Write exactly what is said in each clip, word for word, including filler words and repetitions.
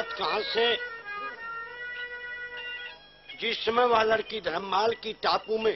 बात कहां से? जिस समय वह लड़की धर्ममाल की टापू में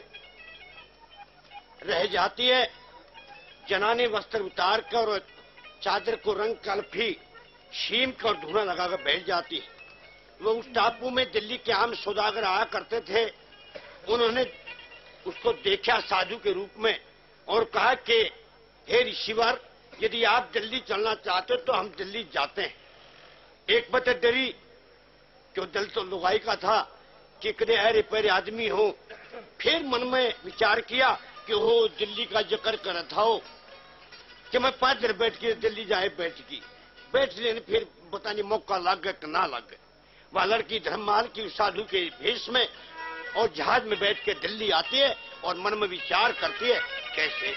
रह जाती है, जनानी वस्त्र उतार कर और चादर को रंग कल्फी शीम कर धुआं लगाकर बैठ जाती है। वो उस टापू में दिल्ली के आम सौदागर आया करते थे। उन्होंने उसको देखा साधु के रूप में और कहा कि हे ऋषिवर, यदि आप दिल्ली चलना चाहते हो तो हम दिल्ली जाते हैं। एक बते डरी, क्यों दिल तो लुगाई का था कि कदे अरे पैरे आदमी हो। फिर मन में विचार किया कि हो दिल्ली का जिक्र कर था हो कि मैं पांच दिन बैठ के दिल्ली जाए बैठ की बैठ लेने। फिर बताने मौका लग गया कि ना लग गया। वह लड़की धर्ममाल की साधु के भेष में और जहाज में बैठ के दिल्ली आती है और मन में विचार करती है कैसे।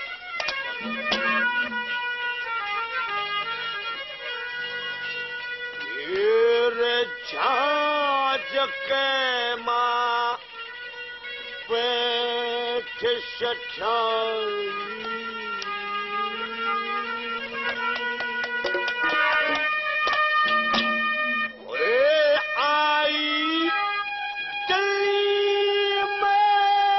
मेरे जहाज के मां बैठ सठाई, आई दिल्ली में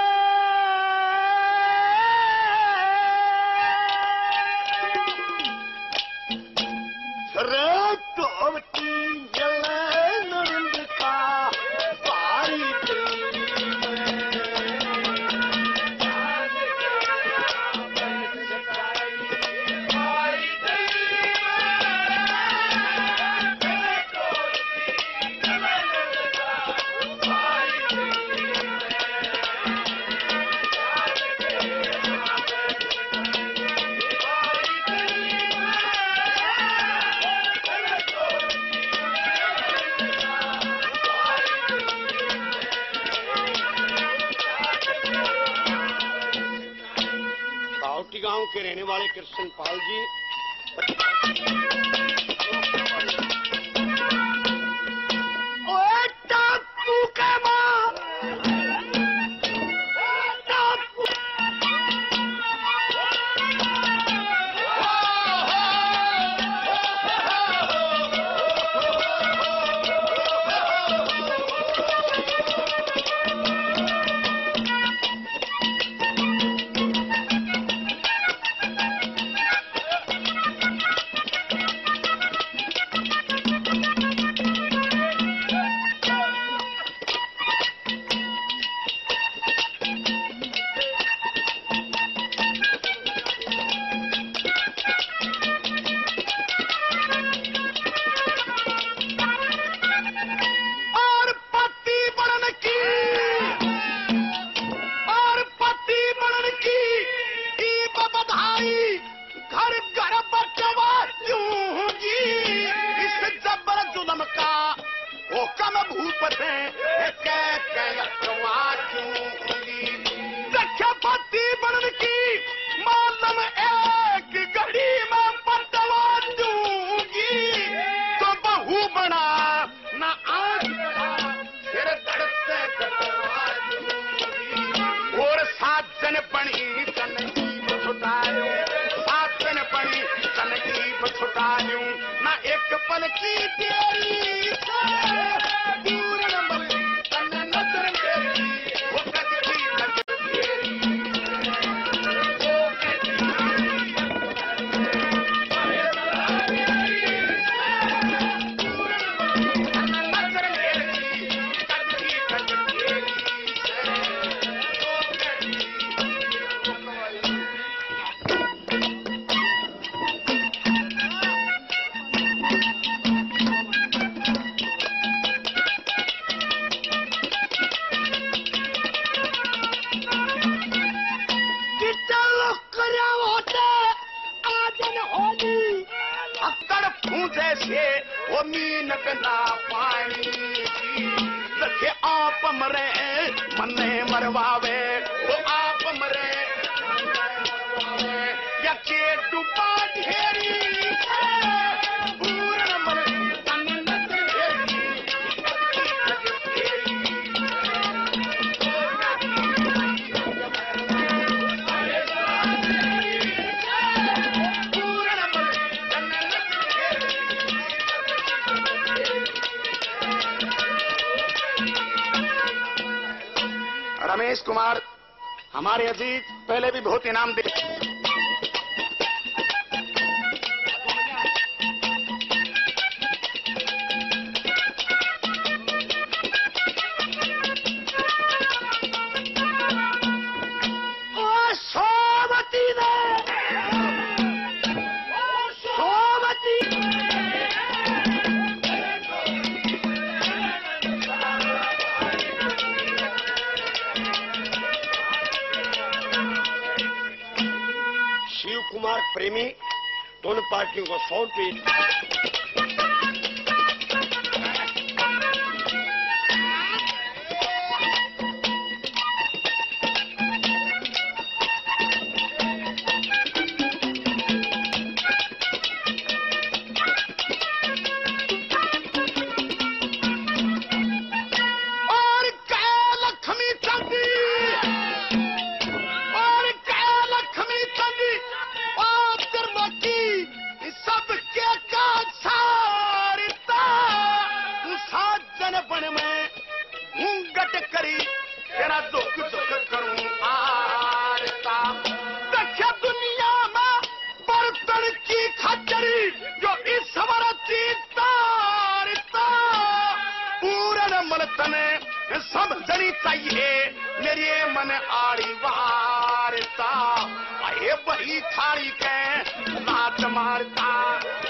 रात होती जले नंद का भारी दिल्ली में गांव के रहने वाले कृष्ण पाल जी टापू के मां टापू ना एक पल की तेरी पूर्ण मन नजर मेरी वो कदकी नजर तेरी वो मीन बिना पानी रखे आप मरे मने मरवावे वो आप मरे या के डूबा ढेरी पूर्ण मन तन नजर रमेश कुमार हमारे अजीत पहले भी बहुत इनाम दे। शिव कुमार प्रेमी दोनों पार्टियों को सौ रुपये। तेरा दुख दुख करूं आरता दख्या दुनिया में बर्तन की खचरी जो इस वरती तारता पूरन मलतने सब जनी चाहिए मेरे मन आड़ी वारता अरे वही थारी के नाच मारता।